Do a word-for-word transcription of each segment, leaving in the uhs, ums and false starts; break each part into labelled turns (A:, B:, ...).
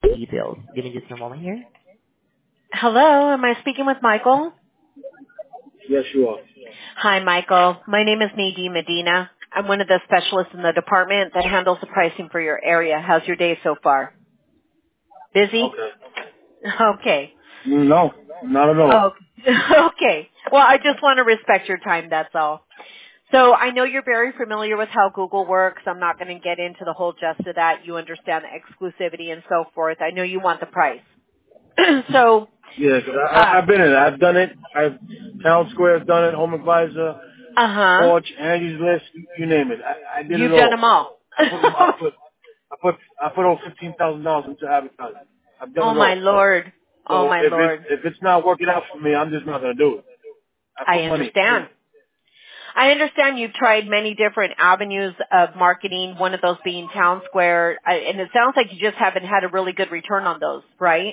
A: details. Give me just a moment here.
B: Hello, am I speaking with Michael?
C: Yes, you are.
B: Hi, Michael. My name is Nadine Medina. I'm one of the specialists in the department that handles the pricing for your area. How's your day so far? Busy?
C: Okay.
B: Okay.
C: No, not at all.
B: Oh, okay. Well, I just want to respect your time, that's all. So I know you're very familiar with how Google works. I'm not going to get into the whole gist of that. You understand the exclusivity and so forth. I know you want the price. so,
C: Yeah, 'cause I,
B: uh,
C: I, I've been in it. I've done it. I've Town Square's done it. Home Advisor,
B: uh-huh.
C: Porch, Angie's List, you name it. I, I did it
B: You've done
C: all.
B: them all.
C: I put I put I put I put over fifteen thousand dollars into advertising. I've done
B: Oh,
C: it
B: my
C: all.
B: Lord. Oh,
C: So
B: my
C: if it's
B: Lord.
C: if it's not working out for me, I'm just not gonna do it. I
B: I
C: put money in
B: understand.
C: it.
B: I understand you've tried many different avenues of marketing, one of those being Town Square, I- and it sounds like you just haven't had a really good return on those, right?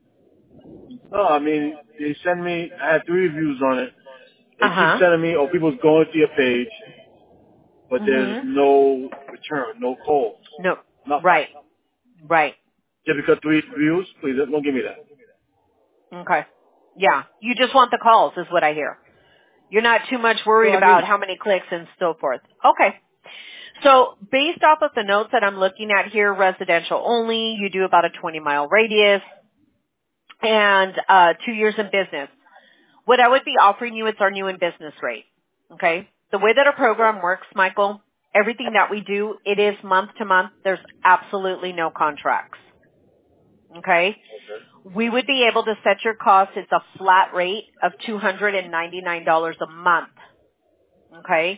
C: No, I mean they send me. I had three reviews on it. They keep
B: Uh-huh.
C: sending me, oh, people's going to your page, but there's
B: Mm-hmm.
C: no return, no calls,
B: No.
C: nothing.
B: Right. Right.
C: Just because three reviews, please don't give me that.
B: Okay. Yeah. You just want the calls is what I hear. You're not too much
C: No,
B: worried
C: I
B: about
C: mean,
B: how many clicks and so forth. Okay. So based off of the notes that I'm looking at here, residential only, you do about a twenty mile radius and uh, two years in business. What I would be offering you is our new in business rate. Okay? The way that our program works, Michael, everything that we do, it is month to month. There's absolutely no contracts. Okay? We would be able to set your cost. It's a flat rate of two hundred ninety-nine dollars a month. Okay?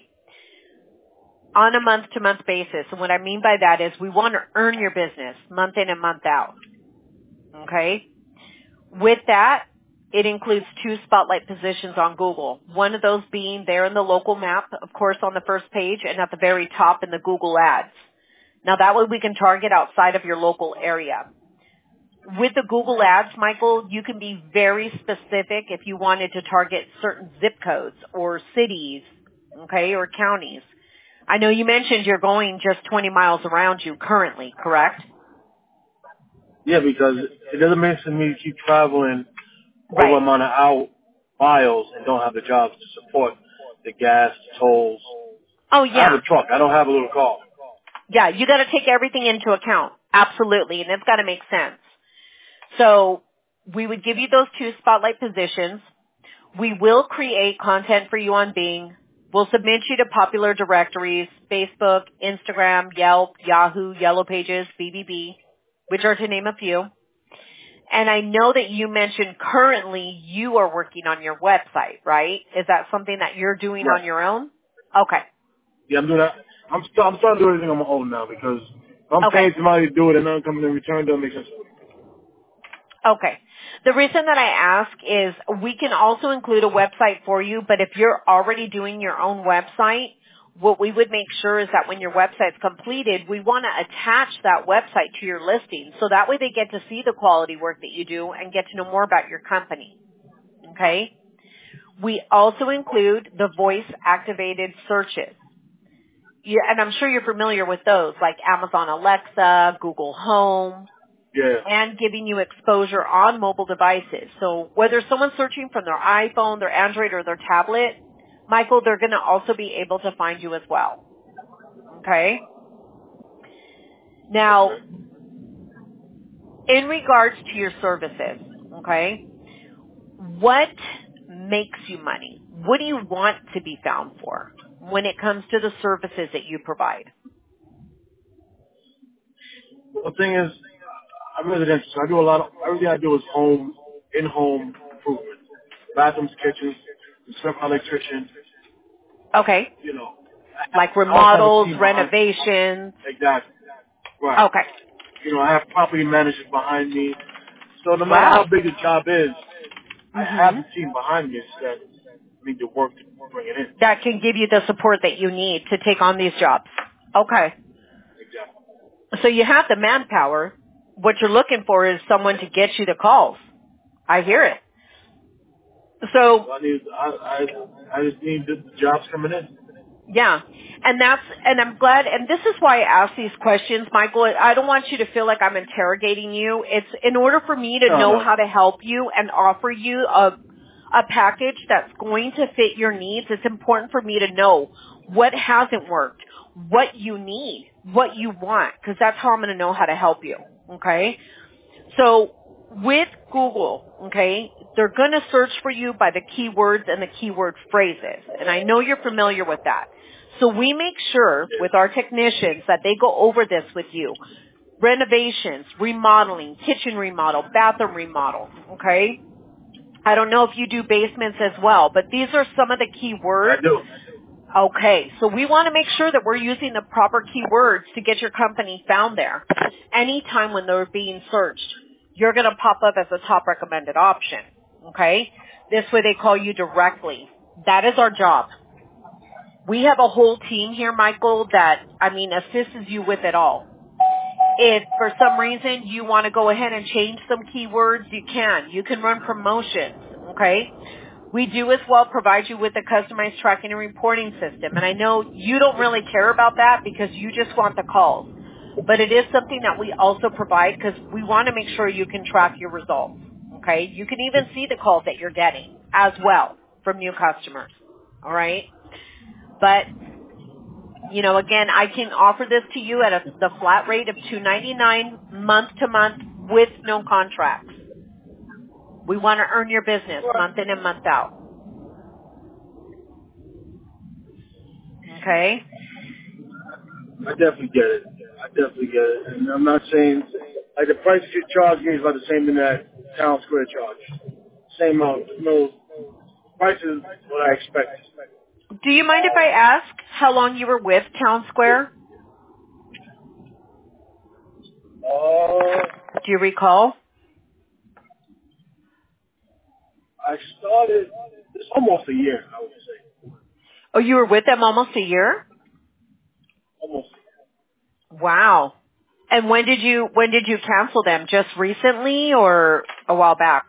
B: On a month to month basis. And what I mean by that is we want to earn your business month in and month out. Okay? With that, it includes two spotlight positions on Google. One of those being there in the local map, of course, on the first page, and at the very top in the Google ads. Now that way we can target outside of your local area. With the Google ads, Michael, you can be very specific if you wanted to target certain zip codes or cities, okay, or counties. I know you mentioned you're going just twenty miles around you currently, correct?
C: yeah, because it doesn't make sense for me to keep traveling over
B: Right.
C: amount of hour miles and don't have the jobs to support the gas, tolls.
B: Oh
C: I have
B: yeah.
C: a truck. I don't have a little car.
B: Yeah, you got to take everything into account. Absolutely, and it's got to make sense. So we would give you those two spotlight positions. We will create content for you on Bing. We'll submit you to popular directories, Facebook, Instagram, Yelp, Yahoo, Yellow Pages, B B B, which are to name a few. And I know that you mentioned currently you are working on your website, right? Is that something that you're doing
C: Right.
B: on your own? Okay.
C: Yeah, I'm doing that. I'm, st- I'm starting to do everything on my own now because if I'm
B: Okay.
C: paying somebody to do it and nothing comes in return, doesn't make sense.
B: Okay. The reason that I ask is we can also include a website for you, but if you're already doing your own website, what we would make sure is that when your website's completed, we want to attach that website to your listing so that way they get to see the quality work that you do and get to know more about your company. Okay? We also include the voice activated searches. Yeah, and I'm sure you're familiar with those like Amazon Alexa, Google Home,
C: Yeah.
B: and giving you exposure on mobile devices. So whether someone's searching from their iPhone, their Android, or their tablet, Michael, they're going to also be able to find you as well. Okay? Now,
C: Okay.
B: in regards to your services, okay, what makes you money? What do you want to be found for when it comes to the services that you provide?
C: The thing is, I'm residential, so I do a lot of, everything I do is home, in-home improvement. Bathrooms, kitchens, instead of electrician,
B: Okay.
C: you know.
B: Like
C: I also have a
B: remodels,
C: team behind me.
B: renovations.
C: Exactly. Right.
B: Okay.
C: You know, I have property managers behind me. So no matter how
B: Wow.
C: big the job is, I have
B: Mhm.
C: the team behind me that need to work to bring it in.
B: That can give you the support that you need to take on these jobs. Okay.
C: Exactly.
B: So you have the manpower. What you're looking for is someone to get you the calls. I hear it. So,
C: So I need, I, I, I just need the jobs coming in.
B: Yeah. And that's, and I'm glad, and this is why I ask these questions, Michael. I don't want you to feel like I'm interrogating you. It's in order for me to
C: No,
B: know
C: no.
B: how to help you and offer you a, a package that's going to fit your needs. It's important for me to know what hasn't worked, what you need, what you want, because that's how I'm going to know how to help you. Okay? So with Google, okay, they're going to search for you by the keywords and the keyword phrases. And I know you're familiar with that. So we make sure with our technicians that they go over this with you. Renovations, remodeling, kitchen remodel, bathroom remodel, okay? I don't know if you do basements as well, but these are some of the key
C: I
B: words.
C: do.
B: Okay, so we want to make sure that we're using the proper keywords to get your company found there. Anytime when they're being searched, you're going to pop up as a top recommended option, okay? This way they call you directly. That is our job. We have a whole team here, Michael, that, I mean, assists you with it all. If for some reason you want to go ahead and change some keywords, you can. You can run promotions, okay? We do as well provide you with a customized tracking and reporting system. And I know you don't really care about that because you just want the calls. But it is something that we also provide because we want to make sure you can track your results, okay? You can even see the calls that you're getting as well from new customers, all right? But, you know, again, I can offer this to you at a, the flat rate of two ninety-nine month to month with no contracts. We want to earn your business month in and month out. Okay?
C: I definitely get it. I definitely get it. And I'm not saying, like, the price you charge me is about the same thing that Town Square charge. Same amount. No, price is what I expect.
B: Do you mind if I ask how long you were with Town Square?
C: Uh,
B: Do you recall?
C: I started, it's almost a year, I would say.
B: Oh, you were with them almost a year?
C: Almost a
B: Wow. And when did you when did you cancel them? Just recently or a while back?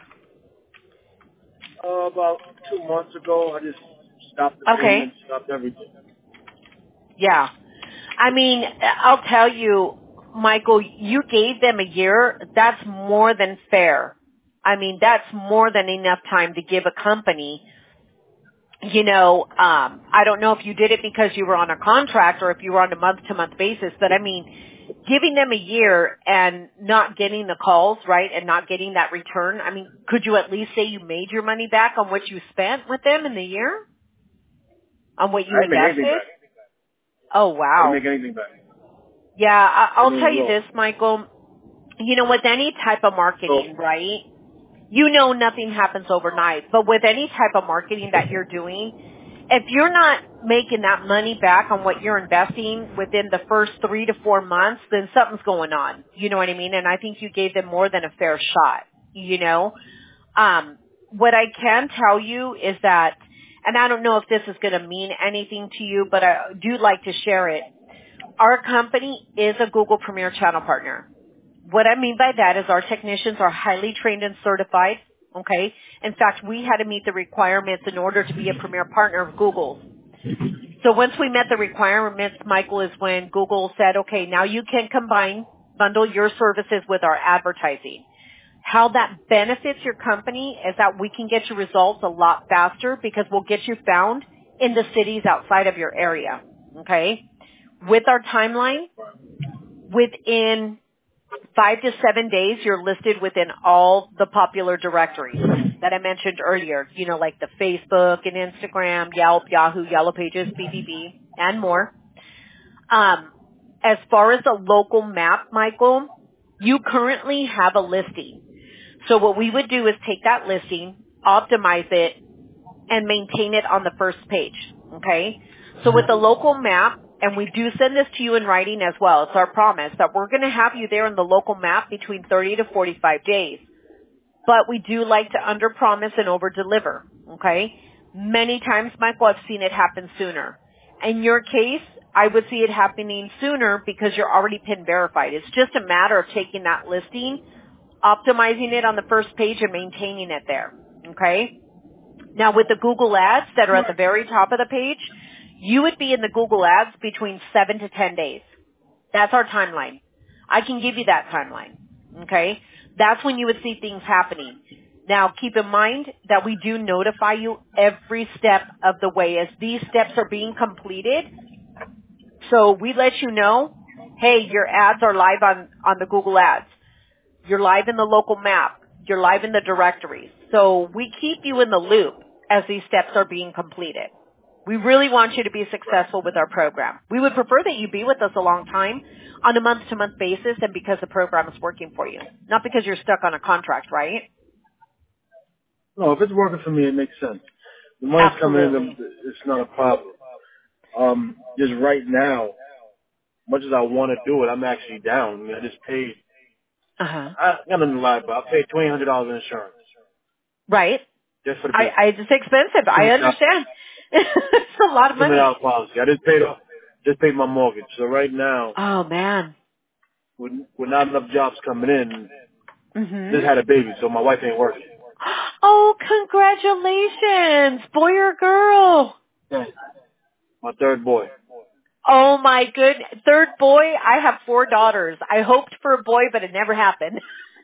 C: year. Uh, about two months ago, I just stopped the
B: Okay.
C: payment, stopped everything.
B: Yeah. I mean, I'll tell you, Michael, you gave them a year. That's more than fair. I mean, that's more than enough time to give a company, you know, um, I don't know if you did it because you were on a contract or if you were on a month-to-month basis, but I mean, giving them a year and not getting the calls, right, and not getting that return, I mean, could you at least say you made your money back on what you spent with them in the year? On what you
C: I didn't make anything
B: invested?
C: back.
B: Oh,
C: I didn't
B: wow.
C: make anything back.
B: Yeah, I-
C: I
B: I'll
C: mean,
B: tell you
C: look.
B: this, Michael. You know, with any type of marketing,
C: So,
B: right, you know nothing happens overnight. But with any type of marketing that you're doing, if you're not making that money back on what you're investing within the first three to four months, then something's going on. You know what I mean? And I think you gave them more than a fair shot, you know? Um, what I can tell you is that, and I don't know if this is going to mean anything to you, but I do like to share it. Our company is a Google Premier Channel partner. What I mean by that is our technicians are highly trained and certified, okay? In fact, we had to meet the requirements in order to be a premier partner of Google's. So once we met the requirements, Michael, is when Google said, okay, now you can combine, bundle your services with our advertising. How that benefits your company is that we can get you results a lot faster because we'll get you found in the cities outside of your area, okay? With our timeline, within five to seven days, you're listed within all the popular directories that I mentioned earlier, you know, like the Facebook and Instagram, Yelp, Yahoo, Yellow Pages, B B B, and more. Um, as far as a local map, Michael, you currently have a listing. So what we would do is take that listing, optimize it, and maintain it on the first page, okay? So with the local map, and we do send this to you in writing as well, it's our promise that we're going to have you there in the local map between thirty to forty-five days. But we do like to under-promise and over-deliver, okay? Many times, Michael, I've seen it happen sooner. In your case, I would see it happening sooner because you're already PIN verified. It's just a matter of taking that listing, optimizing it on the first page, and maintaining it there, okay? Now, with the Google ads that are at the very top of the page, You would be in the Google Ads between seven to ten days. That's our timeline. I can give you that timeline. Okay? That's when you would see things happening. Now, keep in mind that we do notify you every step of the way as these steps are being completed. So we let you know, hey, your ads are live on, on the Google Ads. You're live in the local map. You're live in the directories. So we keep you in the loop as these steps are being completed. We really want you to be successful with our program. We would prefer that you be with us a long time on a month-to-month basis and because the program is working for you, not because you're stuck on a contract, right?
C: No, if it's working for me, it makes sense. The money's coming in,
B: Absolutely.
C: it's not a problem. Um, just right now, much as I want to do it, I'm actually down. I mean, I just paid,
B: Uh-huh.
C: I got nothing to lie about. I paid twenty hundred dollars in insurance
B: Right.
C: just for the
B: I,
C: business.
B: I, it's expensive. I understand. It's a lot of
C: two hundred
B: money.
C: dollars policy. I just paid off, just paid my mortgage. So right now,
B: Oh, man.
C: with, with not enough jobs coming in,
B: hmm
C: just had a baby, so my wife ain't working.
B: Oh, congratulations. Boy or girl?
C: Yeah. My third boy.
B: Oh my good third boy. I have four daughters. I hoped for a boy, but it never happened.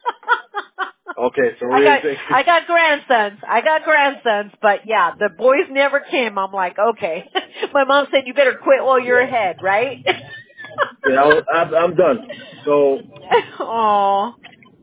C: Okay, so
B: I
C: we're
B: got I got grandsons. I got grandsons, but yeah, the boys never came. I'm like, okay. My mom said you better quit while you're ahead, right?
C: yeah, I was, I, I'm done. So
B: Oh,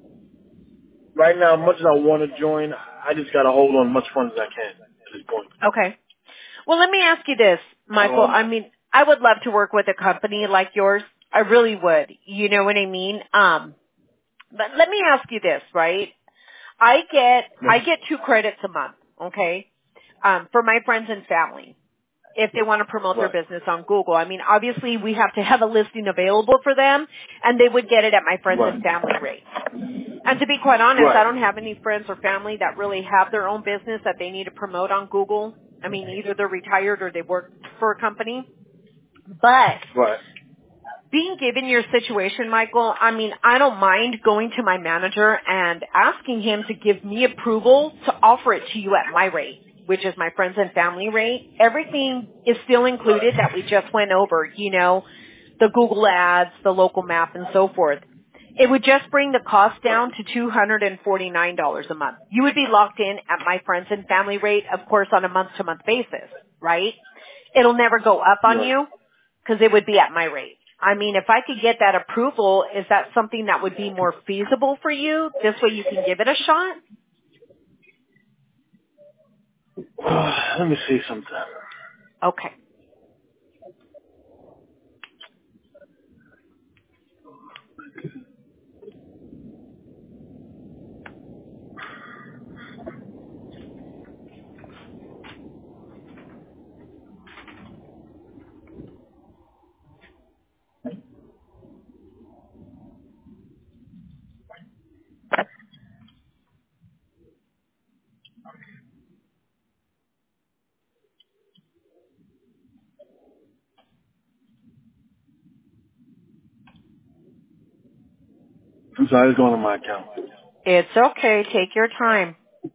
C: right now, much as I want to join, I just got to hold on as much fun as I can at this point.
B: okay. Well, let me ask you this, Michael.
C: Um,
B: I mean, I would love to work with a company like yours. I really would. You know what I mean? Um, but let me ask you this, right? I get I get two credits a month, okay, um, for my friends and family if they want to promote their
C: right,
B: business on Google. I mean, obviously we have to have a listing available for them, and they would get it at my friends and
C: right,
B: family rate. And to be quite honest, I
C: right.
B: don't have any friends or family that really have their own business that they need to promote on Google. I mean, either they're retired or they work for a company. But
C: Right.
B: being given your situation, Michael, I mean, I don't mind going to my manager and asking him to give me approval to offer it to you at my rate, which is my friends and family rate. Everything is still included that we just went over, you know, the Google ads, the local map, and so forth. It would just bring the cost down to two hundred forty-nine dollars a month. You would be locked in at my friends and family rate, of course, on a month-to-month basis, right? It'll never go up on
C: Right.
B: you because it would be at my rate. I mean, if I could get that approval, is that something that would be more feasible for you? This way you can give it a shot?
C: Let me see something.
B: Okay.
C: I'm sorry, it's going on my account.
B: It's okay. Take your time.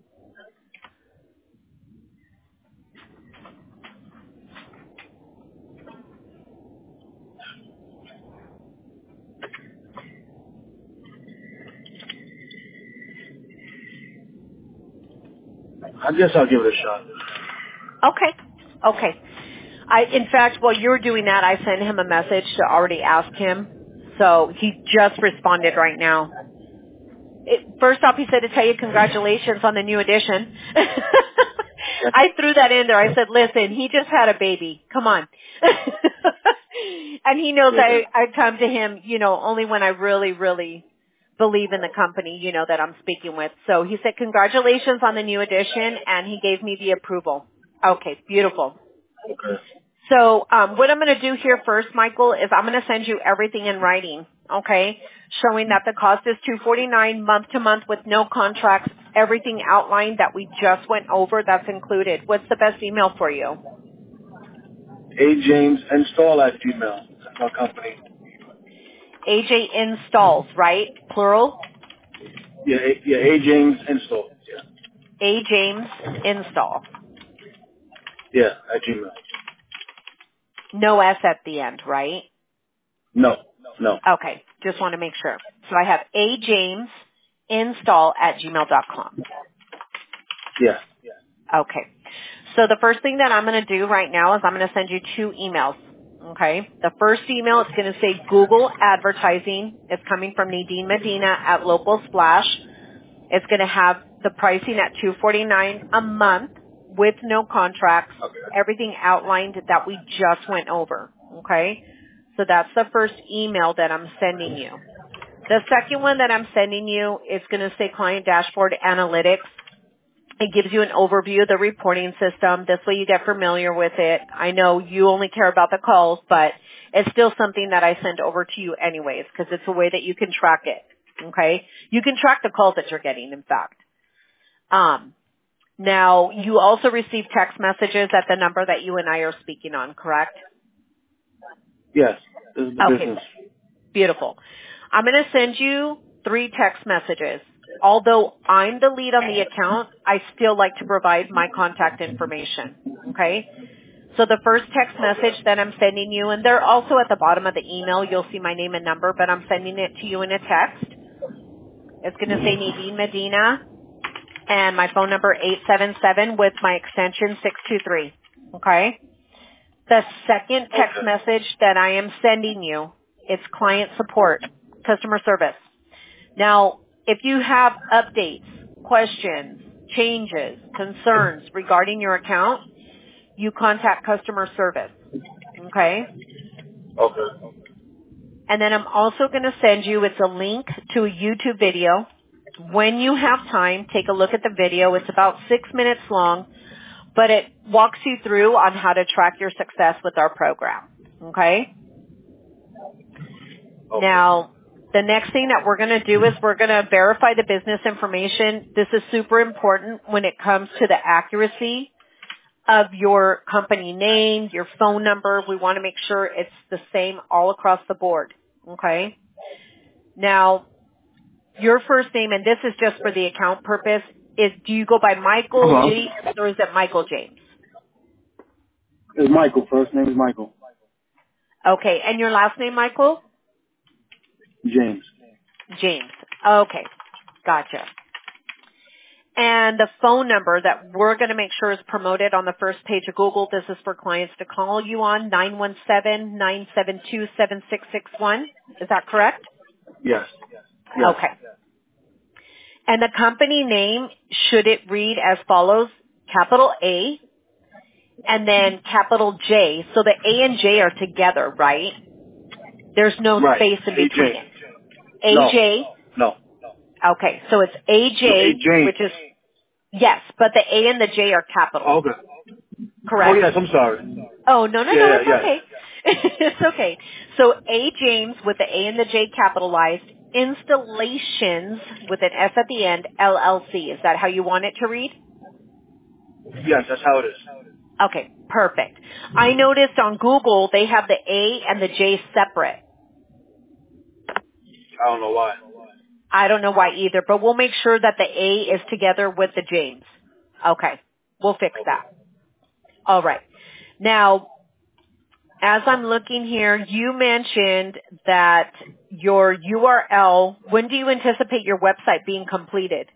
C: I guess I'll give it a shot.
B: Okay. Okay. I, in fact, while you were doing that, I sent him a message to already ask him. So he just responded right now. It, first off, he said to tell you congratulations on the new addition. I threw that in there. I said, listen, he just had a baby. Come on. And he knows
C: Yeah.
B: I, I come to him, you know, only when I really, really believe in the company, you know, that I'm speaking with. So he said, congratulations on the new addition, and he gave me the approval. Okay, beautiful.
C: Okay.
B: So um, what I'm going to do here first, Michael, is I'm going to send you everything in writing, okay, showing that the cost is two hundred forty-nine dollars month to month with no contracts, everything outlined that we just went over, that's included. What's the best email for you?
C: A James install at Gmail. That's my company.
B: A J Installs, right? Plural?
C: Yeah, A, yeah, A James install. Yeah.
B: A James Install.
C: Yeah, at Gmail.
B: No S at the end, right?
C: No, no.
B: Okay, just want to make sure. So I have a james install at gmail dot com.
C: Yeah.
B: Okay. So the first thing that I'm going to do right now is I'm going to send you two emails. Okay. The first email is going to say Google advertising. It's coming from Nadine Medina at Local Splash. It's going to have the pricing at two forty-nine a month with no contracts.
C: Okay.
B: Everything outlined that we just went over. Okay. So that's the first email that I'm sending you. The second one that I'm sending you is going to say Client Dashboard Analytics. It gives you an overview of the reporting system. This way you get familiar with it. I know you only care about the calls, but it's still something that I send over to you anyways because it's a way that you can track it. Okay? You can track the calls that you're getting, in fact. Um, now, you also receive text messages at the number that you and I are speaking on, correct?
C: Yes. This is the
B: Okay.
C: business.
B: Beautiful. I'm going to send you three text messages. Although I'm the lead on the account, I still like to provide my contact information. Okay? So the first text message that I'm sending you, and they're also at the bottom of the email, you'll see my name and number, but I'm sending it to you in a text. It's going to say Nadine Medina and my phone number eight seven seven with my extension six two three. Okay? The second text
C: Okay.
B: message that I am sending you, it's client support, customer service. Now, if you have updates, questions, changes, concerns regarding your account, you contact customer service. Okay?
C: Okay.
B: And then I'm also going to send you, it's a link to a YouTube video. When you have time, take a look at the video. It's about six minutes long, but it walks you through on how to track your success with our program. Okay?
C: Okay.
B: Now, the next thing that we're going to do is we're going to verify the business information. This is super important when it comes to the accuracy of your company name, your phone number. We want to make sure it's the same all across the board. Okay? Now, your first name, and this is just for the account purpose, is do you go by Michael
C: Hello.
B: James or is it Michael James?
C: It's Michael. First name is Michael.
B: Okay, and your last name, Michael?
C: James.
B: James. Okay, gotcha. And the phone number that we're going to make sure is promoted on the first page of Google, this is for clients to call you on, nine one seven, nine seven two, seven six six one. Is that correct?
C: Yes. Yes.
B: Okay. And the company name, should it read as follows, capital A, and then capital J. So the A and J are together, right? There's no
C: Right.
B: space in
C: A J.
B: between it. A
C: No.
B: J.
C: No.
B: Okay, so it's A J,
C: No, A J.
B: which is, yes, but the A and the J are capital,
C: Okay. Oh,
B: correct?
C: yes. I'm sorry.
B: Oh, no, no, no,
C: Yeah,
B: it's
C: yes.
B: okay. It's okay. So A James with the A and the J capitalized, Installations with an S at the end, L L C. Is that how you want it to read?
C: Yes, that's how it is.
B: Okay, perfect. I noticed on Google they have the A and the J separate.
C: I don't know why.
B: I don't know why either, but we'll make sure that the A is together with the James. Okay, we'll fix that. All right. Now, as I'm looking here, you mentioned that your U R L, when do you anticipate your website being completed?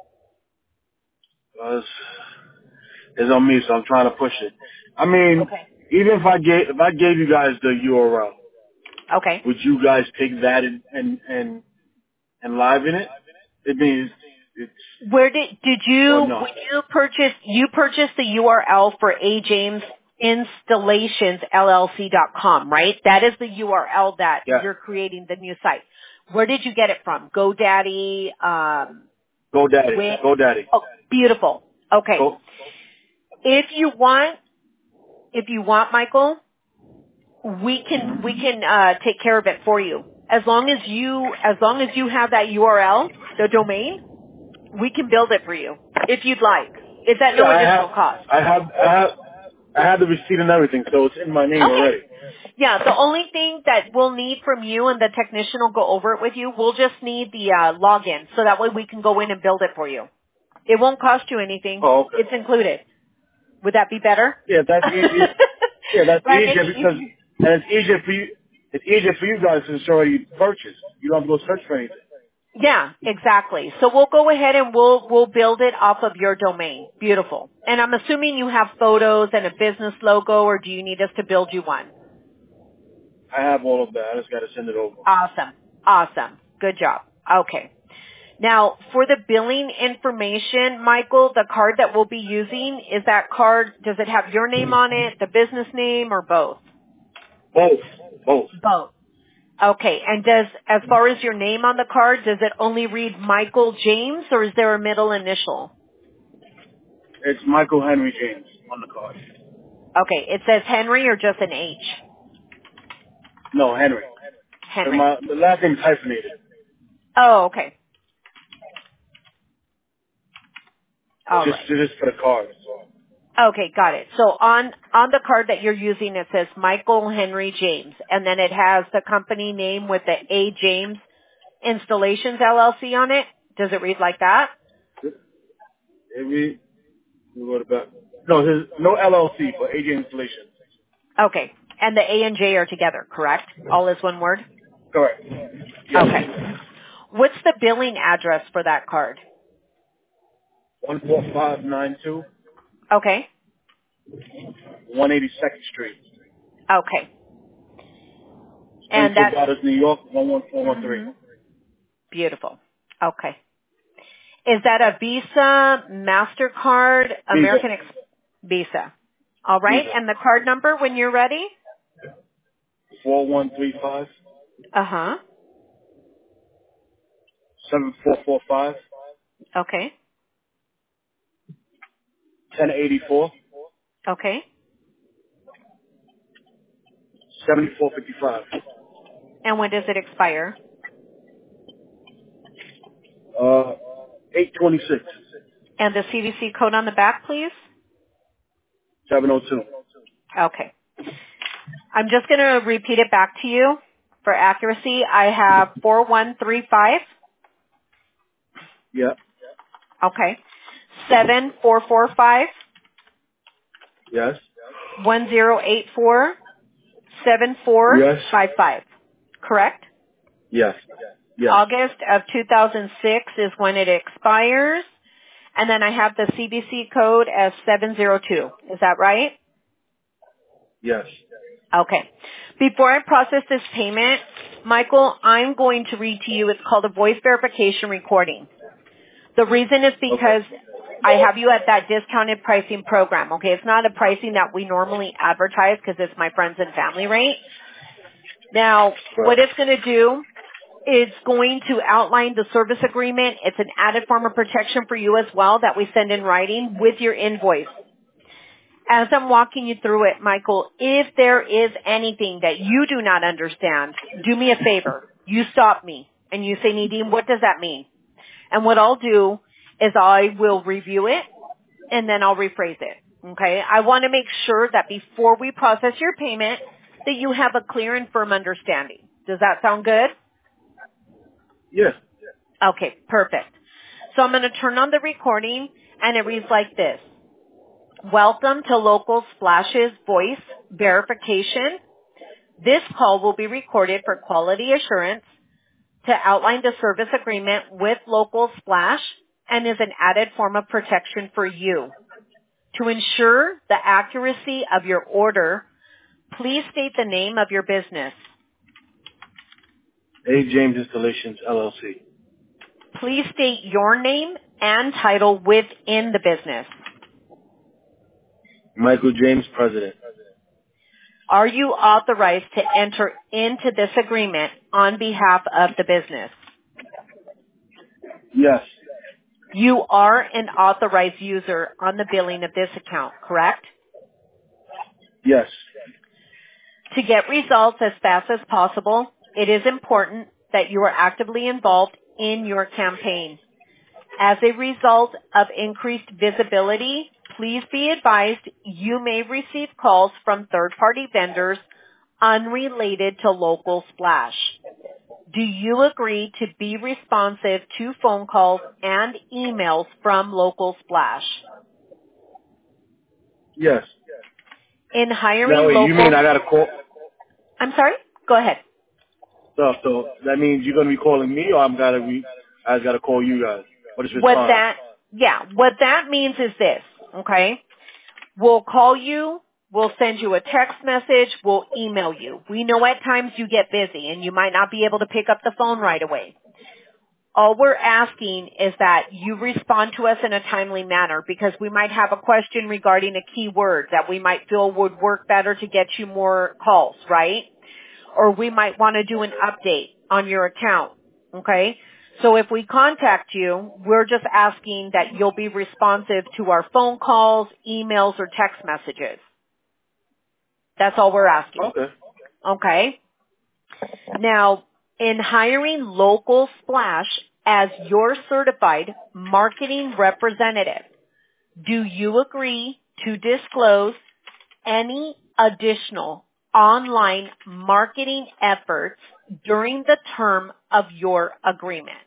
C: Uh, it's, it's on me, so I'm trying to push it. I mean,
B: Okay.
C: even if I gave if I gave you guys the U R L,
B: Okay.
C: would you guys take that and and and, and liven it? It means it's
B: Where did did
C: or
B: you
C: no?
B: when you purchased you purchased the U R L for A James Installations L L C dot com, right? That is the U R L that
C: Yeah.
B: you're creating the new site. Where did you get it from? GoDaddy, um,
C: GoDaddy.
B: Wix?
C: GoDaddy.
B: Oh, beautiful. Okay.
C: Go.
B: If you want, if you want, Michael, we can we can uh, take care of it for you. As long as you as long as you have that U R L, the domain, we can build it for you if you'd like. It's at
C: Yeah,
B: no
C: I
B: additional
C: have,
B: cost.
C: I have, I have, I have the receipt and everything, so it's in my name
B: Okay.
C: already.
B: Yeah, the only thing that we'll need from you and the technician will go over it with you, we'll just need the uh, login so that way we can go in and build it for you. It won't cost you anything.
C: Oh, okay.
B: It's included. Would that be better?
C: Yeah, that's easy. Yeah, that's
B: Right, make
C: easier
B: it
C: because
B: easy.
C: And it's easier for you. It's easier for you guys because it's already purchased. You don't have to go search for anything.
B: Yeah, exactly. So we'll go ahead and we'll we'll build it off of your domain. Beautiful. And I'm assuming you have photos and a business logo, or do you need us to build you one?
C: I have all of that. I just got to send it over.
B: Awesome. Awesome. Good job. Okay. Now, for the billing information, Michael, the card that we'll be using, is that card, does it have your name on it, the business name, or both?
C: Both. Both.
B: Both. Okay. And does, as far as your name on the card, does it only read Michael James, or is there a middle initial?
C: It's Michael Henry James on the card.
B: Okay. It says Henry or just an H?
C: No, Henry.
B: Henry.
C: My, the last name is hyphenated.
B: Oh, okay. All
C: Just,
B: right.
C: just for the card.
B: Okay, got it. So on, on the card that you're using, it says Michael Henry James, and then it has the company name with the A. James Installations L L C on it. Does it read like that?
C: Maybe, what about? No, there's no L L C, but A J Installation.
B: Okay. And the A and J are together, correct? All is one word?
C: Correct. Yes.
B: Okay. What's the billing address for that card?
C: one four five nine two,
B: Okay.
C: one eighty-second Street.
B: Okay. And
C: Springfield
B: that's
C: Gardens, New York, one one four one three.
B: mhm. Beautiful. Okay. Is that a Visa, MasterCard, American
C: Visa.
B: Express? Visa. All right.
C: Visa.
B: And the card number when you're ready?
C: four one three five,
B: Uh-huh.
C: seven four four five,
B: Okay.
C: ten eighty-four,
B: Okay.
C: seventy-four fifty-five.
B: And when does it expire?
C: Uh, eight twenty-six,
B: And the C V C code on the back, please?
C: seven oh two.
B: Okay. I'm just going to repeat it back to you for accuracy. I have four one three five.
C: Yeah.
B: Okay. seven four four five,
C: Yes.
B: one zero eight four, seven four
C: Yes.
B: five five. Correct?
C: Yes. Yes.
B: August of two thousand six is when it expires. And then I have the C V C code as seven zero two. Is that right?
C: Yes.
B: Okay. Before I process this payment, Michael, I'm going to read to you, it's called a voice verification recording. The reason is because
C: Okay.
B: I have you at that discounted pricing program, okay? It's not a pricing that we normally advertise because it's my friends and family rate. Now, what it's going to do, it's going to outline the service agreement. It's an added form of protection for you as well that we send in writing with your invoice. As I'm walking you through it, Michael, if there is anything that you do not understand, do me a favor. You stop me and you say, Nadine, what does that mean? And what I'll do is I will review it and then I'll rephrase it. Okay? I want to make sure that before we process your payment that you have a clear and firm understanding. Does that sound good?
C: Yes.
B: Okay, perfect. So I'm going to turn on the recording and it reads like this. Welcome to Local Splash's voice verification. This call will be recorded for quality assurance to outline the service agreement with Local Splash and is an added form of protection for you. To ensure the accuracy of your order, please state the name of your business.
C: A. James Installations, L L C.
B: Please state your name and title within the business.
C: Michael James, President.
B: Are you authorized to enter into this agreement on behalf of the business?
C: Yes.
B: You are an authorized user on the billing of this account, correct?
C: Yes.
B: To get results as fast as possible, it is important that you are actively involved in your campaign. As a result of increased visibility, please be advised you may receive calls from third-party vendors unrelated to Local Splash. Do you agree to be responsive to phone calls and emails from Local Splash?
C: Yes.
B: In
C: That
B: hiring
C: way,
B: local...
C: you mean I gotta call?
B: I'm sorry? Go ahead.
C: So, so that means you're gonna be calling me, or I'm gotta be, I gotta call you guys. What is
B: What
C: respond?
B: that, yeah, what that means is this, okay? We'll call you, we'll send you a text message, we'll email you. We know at times you get busy and you might not be able to pick up the phone right away. All we're asking is that you respond to us in a timely manner because we might have a question regarding a keyword that we might feel would work better to get you more calls, right? Or we might want to do an update on your account, okay? So if we contact you, we're just asking that you'll be responsive to our phone calls, emails, or text messages. That's all we're asking,
C: Okay.
B: okay? Now, in hiring Local Splash as your certified marketing representative, do you agree to disclose any additional online marketing efforts during the term of your agreement?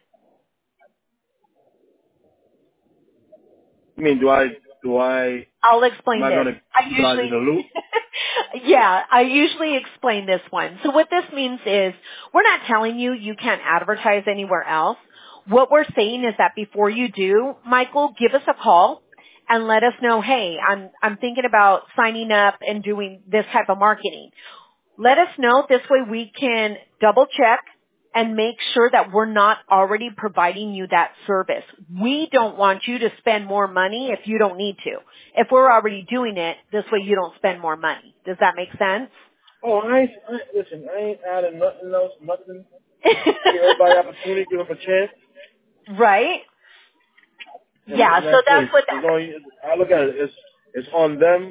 C: I mean, do I, do I,
B: I'll
C: am
B: explain
C: I
B: this.
C: gonna
B: I
C: keep you guys in the
B: usually,
C: loop?
B: yeah, I usually explain this one. So what this means is we're not telling you you can't advertise anywhere else. What we're saying is that before you do, Michael, give us a call and let us know, hey, I'm, I'm thinking about signing up and doing this type of marketing. Let us know. This way we can double check and make sure that we're not already providing you that service. We don't want you to spend more money if you don't need to. If we're already doing it, this way you don't spend more money. Does that make sense?
C: Oh, I ain't, I, listen, I ain't adding nothing else, nothing. Give everybody opportunity, give them a chance.
B: Right?
C: And,
B: Yeah,
C: and
B: so
C: that's
B: that's
C: it.
B: what
C: It's
B: that is.
C: on, I look at it, it's, it's on them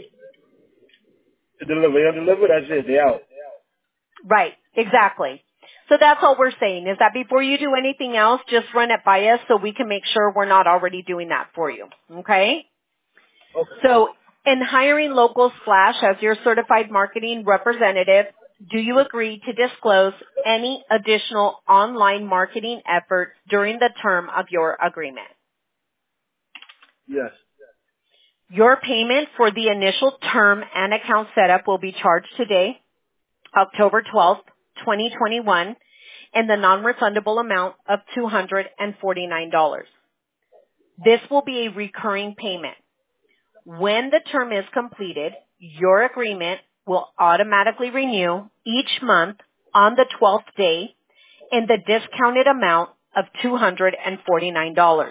C: to deliver. They don't deliver, that's it, they out.
B: Right, exactly. So that's all we're saying is that before you do anything else, just run it by us so we can make sure we're not already doing that for you. Okay?
C: Okay.
B: So in hiring Local Splash as your certified marketing representative, do you agree to disclose any additional online marketing efforts during the term of your agreement?
C: Yes.
B: Your payment for the initial term and account setup will be charged today, October twelfth, twenty twenty-one, in the non-refundable amount of two hundred forty-nine dollars. This will be a recurring payment. When the term is completed, your agreement will automatically renew each month on the twelfth day in the discounted amount of two hundred forty-nine dollars.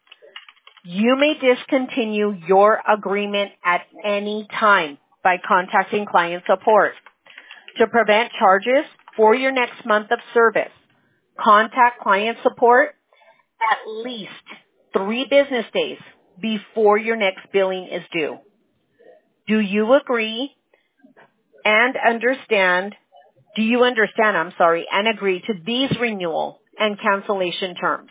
B: You may discontinue your agreement at any time by contacting client support. To prevent charges for your next month of service, contact client support at least three business days before your next billing is due. Do you agree and understand, do you understand, I'm sorry, and agree to these renewal and cancellation terms?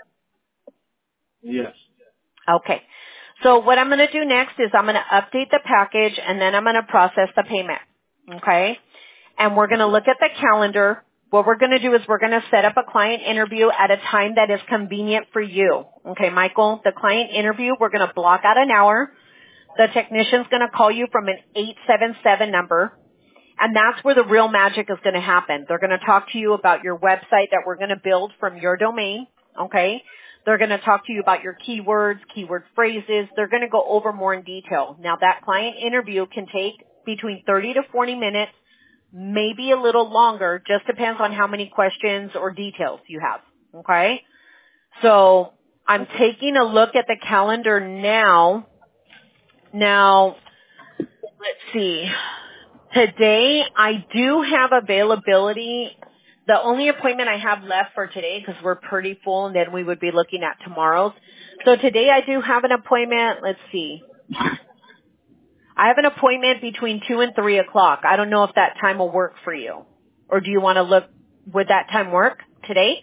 C: Yes.
B: Okay. So what I'm going to do next is I'm going to update the package and then I'm going to process the payment. Okay? And we're going to look at the calendar. What we're going to do is we're going to set up a client interview at a time that is convenient for you. Okay, Michael? The client interview, we're going to block out an hour. The technician's going to call you from an eight seven seven number. And that's where the real magic is going to happen. They're going to talk to you about your website that we're going to build from your domain. Okay? They're going to talk to you about your keywords, keyword phrases. They're going to go over more in detail. Now that client interview can take between thirty to forty minutes, maybe a little longer, just depends on how many questions or details you have. Okay? So I'm taking a look at the calendar now. Now, let's see. Today I do have availability. The only appointment I have left for today, because we're pretty full, and then we would be looking at tomorrow's. So today I do have an appointment. Let's see. I have an appointment between two and three o'clock. I don't know if that time will work for you. Or do you want to look, would that time work today?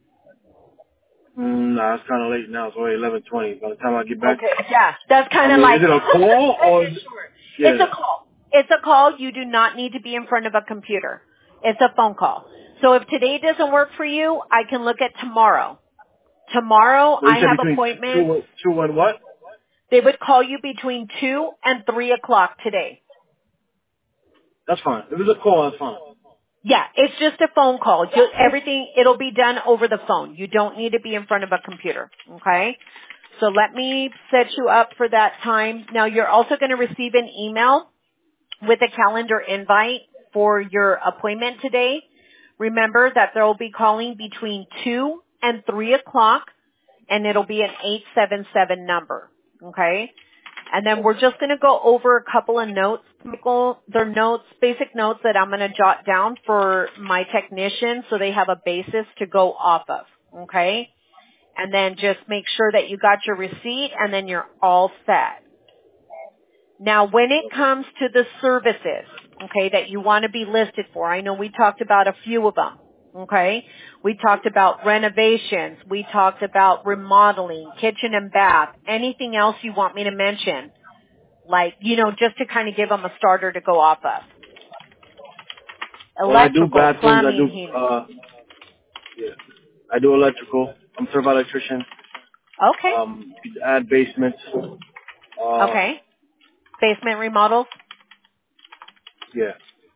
C: Mm, nah, it's kind of late now. It's only eleven twenty. By the time I get back,
B: Okay. Yeah, that's
C: I
B: kind of
C: mean,
B: like,
C: is it a call or? Is it,
B: it's
C: yeah.
B: a call. It's a call. You do not need to be in front of a computer. It's a phone call. So if today doesn't work for you, I can look at tomorrow. Tomorrow
C: Well, you
B: I
C: said
B: have
C: between
B: appointments.
C: two, and- two and what?
B: They would call you between two and three o'clock today.
C: That's fine. If it's a call, that's fine.
B: Yeah, it's just a phone call. You, everything, it'll be done over the phone. You don't need to be in front of a computer. Okay? So let me set you up for that time. Now you're also going to receive an email with a calendar invite for your appointment today. Remember that they'll be calling between two and three o'clock, and it'll be an eight seven seven number. Okay? And then we're just going to go over a couple of notes, Michael. They're notes, basic notes that I'm going to jot down for my technicians so they have a basis to go off of. Okay? And then just make sure that you got your receipt and then you're all set. Now, when it comes to the services, okay, that you want to be listed for, I know we talked about a few of them, okay? We talked about renovations. We talked about remodeling, kitchen and bath. Anything else you want me to mention? Like, you know, just to kind of give them a starter to go off of.
C: Well, I do
B: Electrical,
C: bathrooms. I
B: plumbing,
C: do,
B: heating.
C: uh, yeah. I do electrical. I'm a certified electrician.
B: Okay.
C: Um, add basements. Uh,
B: Okay. Basement remodels,
C: yeah.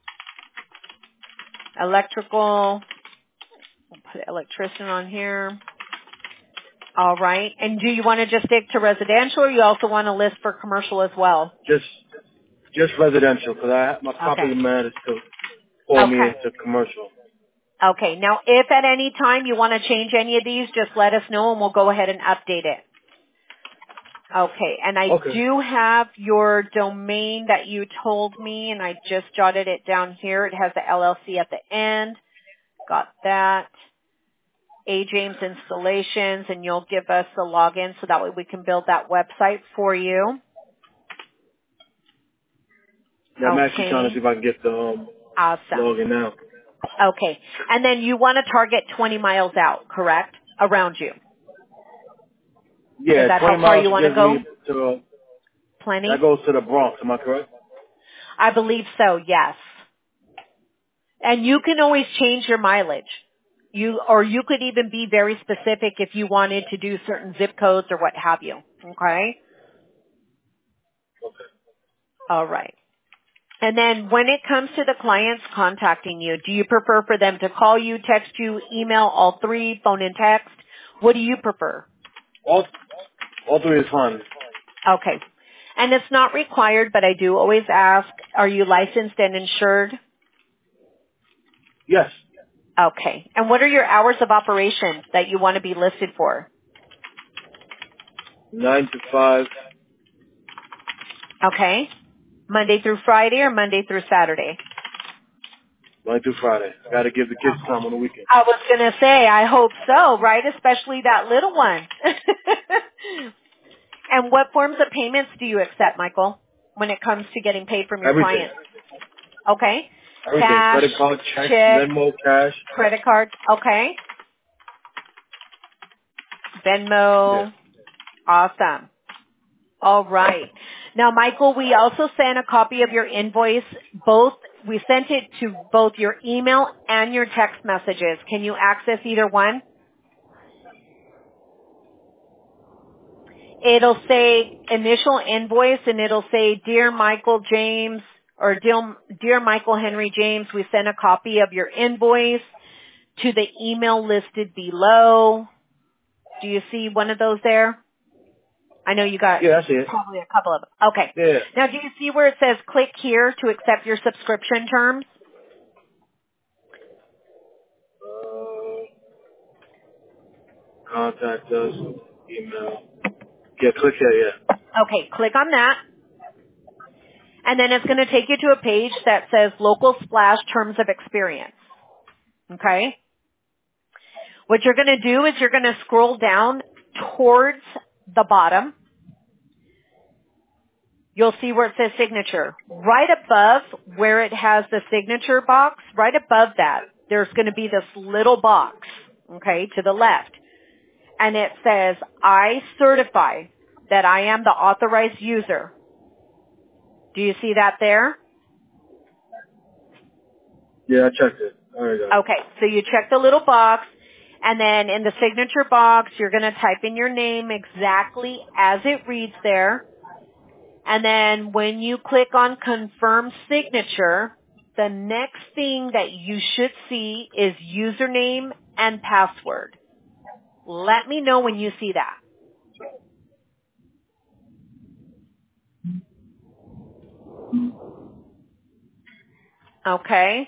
B: electrical. We'll put electrician on here. All right. And do you want to just stick to residential, or you also want to list for commercial as well?
C: Just, just residential, because I my
B: Okay.
C: property man is to pull me
B: Okay.
C: into commercial.
B: Okay. Now, if at any time you want to change any of these, just let us know and we'll go ahead and update it. Okay. And I
C: Okay.
B: do have your domain that you told me, and I just jotted it down here. It has the L L C at the end. Got that. A. James Installations, and you'll give us the login so that way we can build that website for you.
C: Yeah, I'm actually trying to
B: Okay.
C: see if I can get the um,
B: Awesome.
C: login now.
B: Okay. And then you want to target twenty miles out, correct? Around you. Is
C: Yeah,
B: that
C: twenty
B: how far
C: miles
B: you want to
C: gives me
B: go?
C: to, uh, that
B: Plenty?
C: goes to the Bronx, am I correct?
B: I believe so, yes. And you can always change your mileage. You, or you could even be very specific if you wanted to do certain zip codes or what have you. Okay? All right. And then when it comes to the clients contacting you, do you prefer for them to call you, text you, email, all three, phone and text? What do you prefer?
C: All, all three is fine.
B: Okay. And it's not required, but I do always ask, are you licensed and insured?
C: Yes.
B: Okay. And what are your hours of operation that you want to be listed for?
C: Nine to five,
B: Okay. Monday through Friday or Monday through Saturday?
C: Monday through Friday. I gotta give the kids
B: Okay.
C: time on the weekend.
B: I was going to say, I hope so, right? Especially that little one. And what forms of payments do you accept, Michael, when it comes to getting paid from your
C: Everything.
B: clients? Okay.
C: Everything.
B: Cash,
C: Credit card, check,
B: check,
C: Venmo, cash.
B: credit card. Okay.
C: Yeah.
B: Venmo. Awesome. All right. Now, Michael, we also sent a copy of your invoice. Both, we sent it to both your email and your text messages. Can you access either one? It'll say initial invoice, and it'll say, Dear Michael James, or Dear, Dear Michael Henry James, we sent a copy of your invoice to the email listed below. Do you see one of those there? I know you got
C: Yeah, that's it.
B: probably a couple of them. Okay.
C: Yeah.
B: Now, do you see where it says click here to accept your subscription terms?
C: Uh, contact us, email. Yeah, click here, yeah.
B: Okay, click on that. And then it's going to take you to a page that says Local Splash Terms of Experience. Okay? What you're going to do is you're going to scroll down towards the bottom. You'll see where it says signature. Right above where it has the signature box, right above that, there's going to be this little box, okay, to the left. And it says, I certify that I am the authorized user. Do you see that there?
C: Yeah, I checked it. All right, got it.
B: Okay, so you check the little box, and then in the signature box, you're going to type in your name exactly as it reads there. And then when you click on confirm signature, the next thing that you should see is username and password. Let me know when you see that. Okay?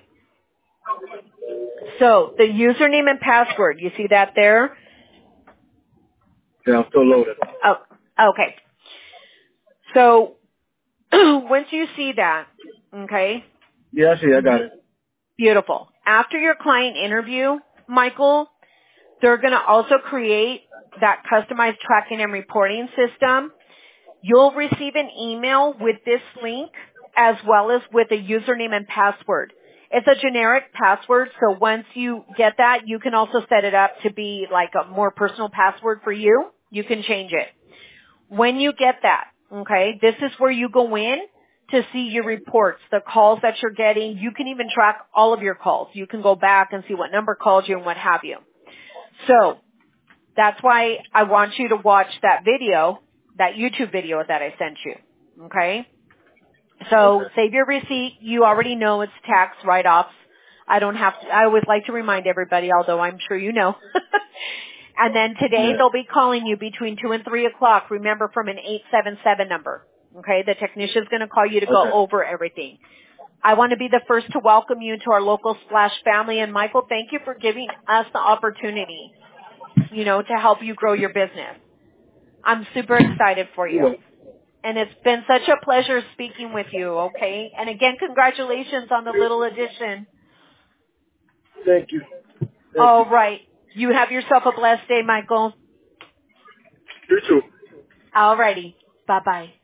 B: So, the username and password, you see that there?
C: Yeah, I'm still loaded.
B: Oh, okay. So, once you see that, okay,
C: Yeah, I see. I got it.
B: beautiful. After your client interview, Michael, they're going to also create that customized tracking and reporting system. You'll receive an email with this link as well as with a username and password. It's a generic password, so once you get that, you can also set it up to be like a more personal password for you. You can change it. When you get that, okay, this is where you go in to see your reports, the calls that you're getting. You can even track all of your calls. You can go back and see what number called you and what have you. So that's why I want you to watch that video, that YouTube video that I sent you, okay? So
C: Okay.
B: save your receipt. You already know it's tax write-offs. I don't have to, I always like to remind everybody, although I'm sure you know. And then today
C: Yeah.
B: they'll be calling you between two and three o'clock. Remember, from an eight seven seven number. Okay, the technician's going to call you to go
C: Okay.
B: over everything. I want to be the first to welcome you to our local Splash family. And Michael, thank you for giving us the opportunity, you know, to help you grow your business. I'm super excited for
C: You're
B: you.
C: welcome.
B: And it's been such a pleasure speaking with you, okay? And again, congratulations on the little addition.
C: Thank you. Thank
B: All
C: you.
B: right. You have yourself a blessed day, Michael.
C: You too.
B: All righty. Bye-bye.